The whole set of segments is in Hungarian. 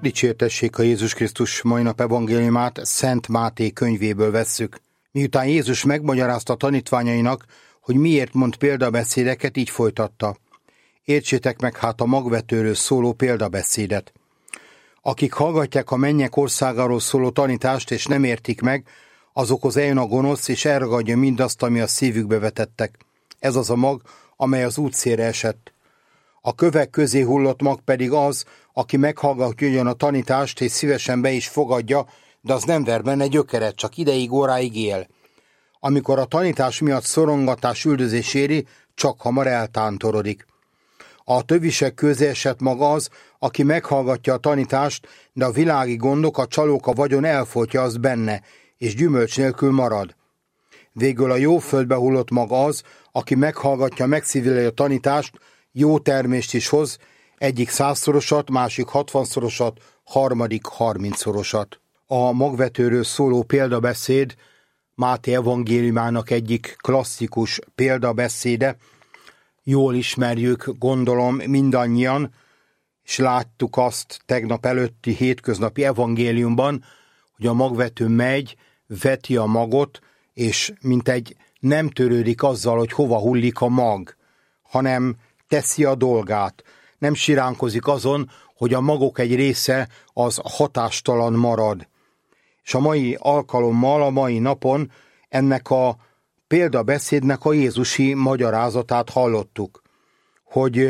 Dicsértessék a Jézus Krisztus, mai nap evangéliumát Szent Máté könyvéből vesszük. Miután Jézus megmagyarázta a tanítványainak, hogy miért mond példabeszédeket, így folytatta. Értsétek meg hát a magvetőről szóló példabeszédet. Akik hallgatják a mennyek országáról szóló tanítást, és nem értik meg, azokhoz eljön a gonosz, és elragadja mindazt, ami a szívükbe vetettek. Ez az a mag, amely az útszélre esett. A kövek közé hullott mag pedig az, aki meghallgatja ugyan a tanítást, és szívesen be is fogadja, de az nem ver benne gyökeret, csak ideig, óráig él. Amikor a tanítás miatt szorongatás, üldözés éri, csak hamar eltántorodik. A tövisek közé esett mag az, aki meghallgatja a tanítást, de a világi gondok, a csalók, a vagyon elfolytja azt benne, és gyümölcs nélkül marad. Végül a jó földbe hullott mag az, aki meghallgatja, megszívleli a tanítást, jó termést is hoz, egyik 100-szorosat, másik 60-szorosat, harmadik 30-szorosat. A magvetőről szóló példabeszéd Máté evangéliumának egyik klasszikus példabeszéde. Jól ismerjük, gondolom, mindannyian, és láttuk azt tegnap előtti hétköznapi evangéliumban, hogy a magvető megy, veti a magot, és mintegy nem törődik azzal, hogy hova hullik a mag, hanem teszi a dolgát. Nem siránkozik azon, hogy a magok egy része az hatástalan marad. És a mai alkalommal, a mai napon ennek a példabeszédnek a jézusi magyarázatát hallottuk, hogy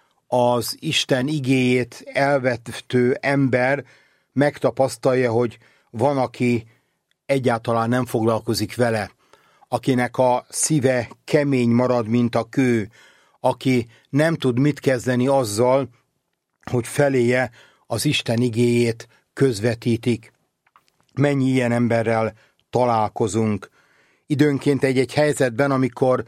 az Isten igéjét elvető ember megtapasztalja, hogy van, aki egyáltalán nem foglalkozik vele, akinek a szíve kemény marad, mint a kő, aki nem tud mit kezdeni azzal, hogy feléje az Isten igéjét közvetítik. Mennyi ilyen emberrel találkozunk. Időnként egy-egy helyzetben, amikor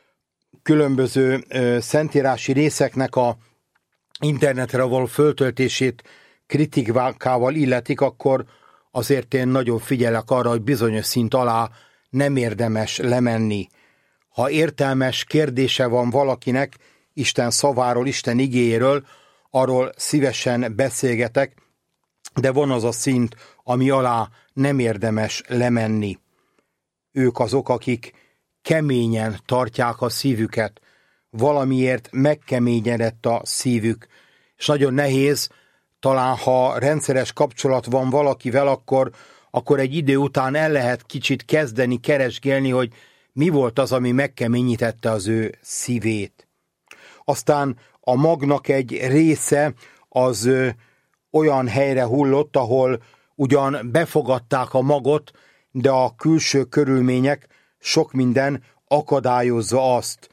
különböző szentírási részeknek a internetre való föltöltését kritikával illetik, akkor azért én nagyon figyelek arra, hogy bizonyos szint alá nem érdemes lemenni. Ha értelmes kérdése van valakinek Isten szaváról, Isten igéjéről, arról szívesen beszélgetek, de van az a szint, ami alá nem érdemes lemenni. Ők azok, akik keményen tartják a szívüket, valamiért megkeményedett a szívük, és nagyon nehéz, talán ha rendszeres kapcsolat van valakivel, akkor egy idő után el lehet kicsit kezdeni keresgélni, hogy mi volt az, ami megkeményítette az ő szívét. Aztán a magnak egy része az olyan helyre hullott, ahol ugyan befogadták a magot, de a külső körülmények sok minden akadályozza azt,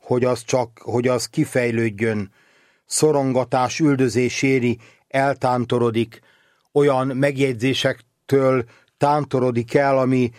hogy az kifejlődjön. Szorongatás, üldözés éri, eltántorodik, olyan megjegyzésektől tántorodik el,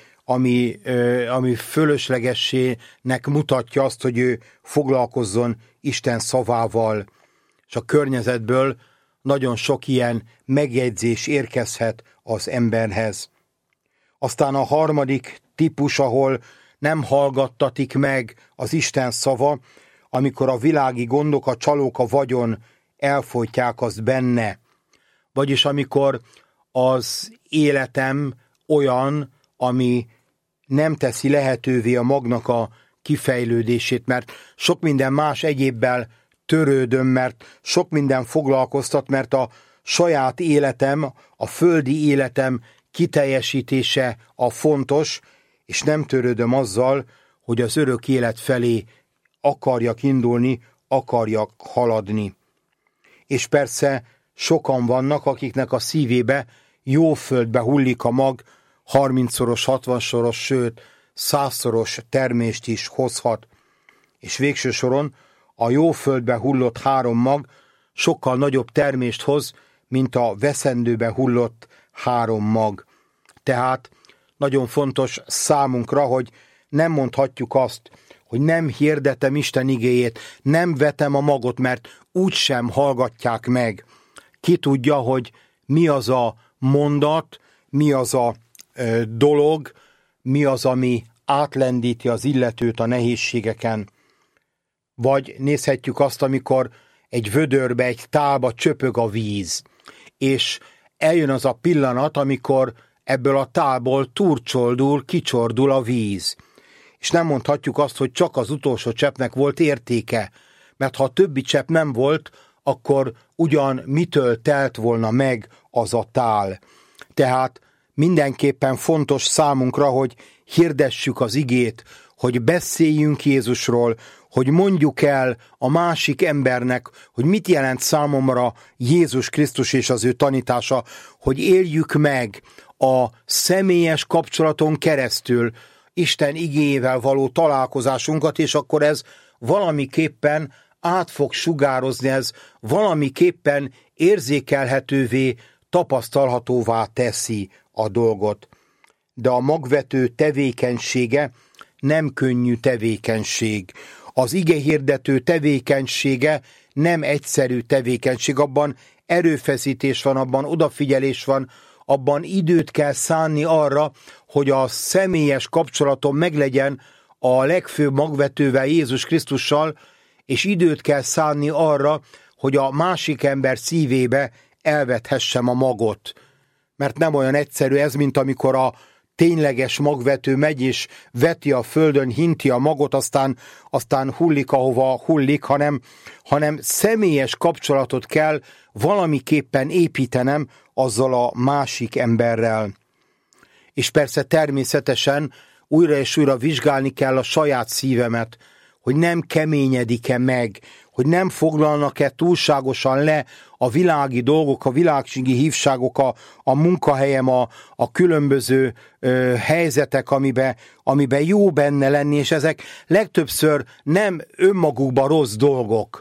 ami fölöslegessének mutatja azt, hogy ő foglalkozzon Isten szavával, és a környezetből nagyon sok ilyen megjegyzés érkezhet az emberhez. Aztán a harmadik típus, ahol nem hallgattatik meg az Isten szava, amikor a világi gondok, a csalók, a vagyon elfolytják azt benne. Vagyis amikor az életem olyan, ami nem teszi lehetővé a magnak a kifejlődését, mert sok minden más egyébbel törődöm, mert sok minden foglalkoztat, mert a saját életem, a földi életem kiteljesítése a fontos, és nem törődöm azzal, hogy az örök élet felé akarjak indulni, akarjak haladni. És persze sokan vannak, akiknek a szívébe jó földbe hullik a mag, 30-szoros, 60-szoros, sőt 100-szoros termést is hozhat. És végső soron a jó földbe hullott 3 mag sokkal nagyobb termést hoz, mint a veszendőbe hullott 3 mag. Tehát nagyon fontos számunkra, hogy nem mondhatjuk azt, hogy nem hirdetem Isten igéjét, nem vetem a magot, mert úgysem hallgatják meg. Ki tudja, hogy mi az a mondat, mi az a dolog, mi az, ami átlendíti az illetőt a nehézségeken. Vagy nézhetjük azt, amikor egy vödörbe, egy tálba csöpög a víz, és eljön az a pillanat, amikor ebből a tálból kicsordul a víz. És nem mondhatjuk azt, hogy csak az utolsó cseppnek volt értéke, mert ha a többi csepp nem volt, akkor ugyan mitől telt volna meg az a tál. Tehát mindenképpen fontos számunkra, hogy hirdessük az igét, hogy beszéljünk Jézusról, hogy mondjuk el a másik embernek, hogy mit jelent számomra Jézus Krisztus és az ő tanítása, hogy éljük meg a személyes kapcsolaton keresztül Isten igéjével való találkozásunkat, és akkor ez valamiképpen át fog sugározni, ez valamiképpen érzékelhetővé, tapasztalhatóvá teszi a dolgot. De a magvető tevékenysége nem könnyű tevékenység. Az igehirdető tevékenysége nem egyszerű tevékenység, abban erőfeszítés van, abban odafigyelés van, abban időt kell szánni arra, hogy a személyes kapcsolatom meglegyen a legfőbb magvetővel, Jézus Krisztussal, és időt kell szánni arra, hogy a másik ember szívébe elvethessem a magot. Mert nem olyan egyszerű ez, mint amikor a tényleges magvető megy és veti a földön, hinti a magot, aztán hullik, ahova hullik, hanem személyes kapcsolatot kell valamiképpen építenem azzal a másik emberrel. És persze természetesen újra és újra vizsgálni kell a saját szívemet, hogy nem keményedik-e meg, hogy nem foglalnak-e túlságosan le a világi dolgok, a világségi hívságok, a munkahelyem, a különböző helyzetek, amiben jó benne lenni, és ezek legtöbbször nem önmagukban rossz dolgok,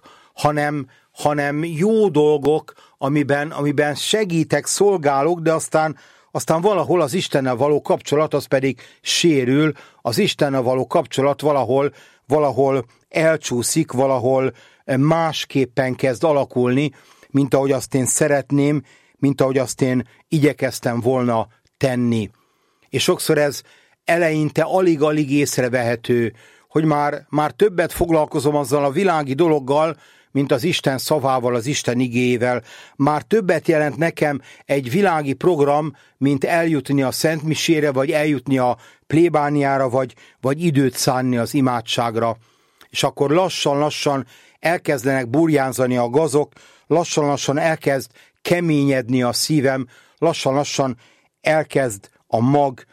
hanem jó dolgok, amiben segítek, szolgálok, de aztán valahol az Istennel való kapcsolat az pedig sérül, az Istennel való kapcsolat valahol elcsúszik, valahol másképpen kezd alakulni, mint ahogy azt én szeretném, mint ahogy azt én igyekeztem volna tenni. És sokszor ez eleinte alig-alig észrevehető, hogy már többet foglalkozom azzal a világi dologgal, mint az Isten szavával, az Isten igéjével. Már többet jelent nekem egy világi program, mint eljutni a szentmisére, vagy eljutni a plébániára, vagy időt szánni az imádságra. És akkor lassan-lassan elkezdenek burjánzani a gazok, lassan-lassan elkezd keményedni a szívem, lassan-lassan elkezd a mag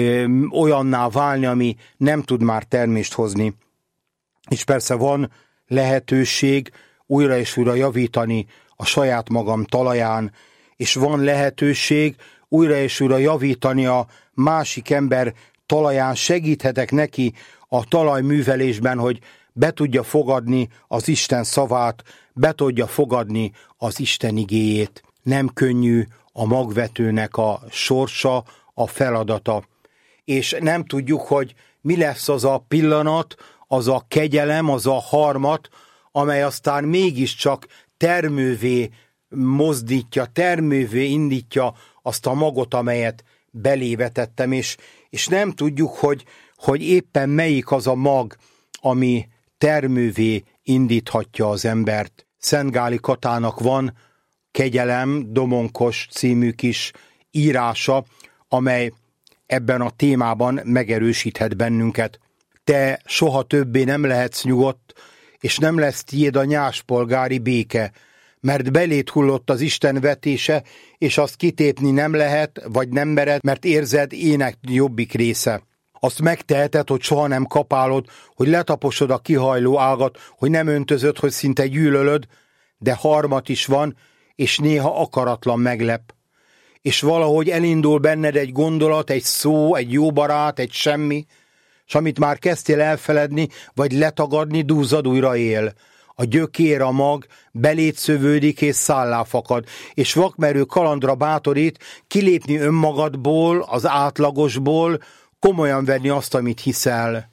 olyanná válni, ami nem tud már termést hozni. És persze van lehetőség újra és újra javítani a saját magam talaján, és van lehetőség újra és újra javítani a másik ember talaján, segíthetek neki a talajművelésben, hogy be tudja fogadni az Isten szavát, be tudja fogadni az Isten igéjét. Nem könnyű a magvetőnek a sorsa, a feladata. És nem tudjuk, hogy mi lesz az a pillanat, az a kegyelem, az a harmat, amely aztán mégiscsak termővé mozdítja, termővé indítja azt a magot, amelyet belévetettem, és nem tudjuk, hogy éppen melyik az a mag, ami termővé indíthatja az embert. Szent Gáli Katának van Kegyelem, Domonkos című kis írása, amely ebben a témában megerősíthet bennünket. Te soha többé nem lehetsz nyugodt, és nem lesz tiéd a nyáspolgári béke, mert beléd hullott az Isten vetése, és azt kitépni nem lehet, vagy nem mered, mert érzed ének jobbik része. Azt megteheted, hogy soha nem kapálod, hogy letaposod a kihajló ágat, hogy nem öntözöd, hogy szinte gyűlölöd, de harmat is van, és néha akaratlan meglep. És valahogy elindul benned egy gondolat, egy szó, egy jó barát, egy semmi, és amit már kezdtél elfeledni, vagy letagadni, duzzad újra él. A gyökér, a mag beléd szövődik és szállá fakad, és vakmerő kalandra bátorít kilépni önmagadból, az átlagosból, komolyan venni azt, amit hiszel.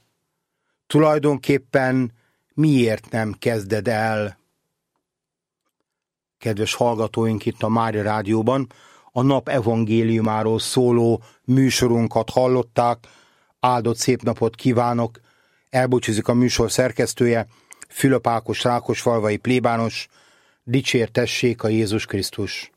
Tulajdonképpen miért nem kezded el? Kedves hallgatóink, itt a Mária Rádióban a nap evangéliumáról szóló műsorunkat hallották. Áldott szép napot kívánok! Elbúcsúzik a műsor szerkesztője, Fülöp Ákos, rákosfalvai plébános. Dicsértessék a Jézus Krisztus!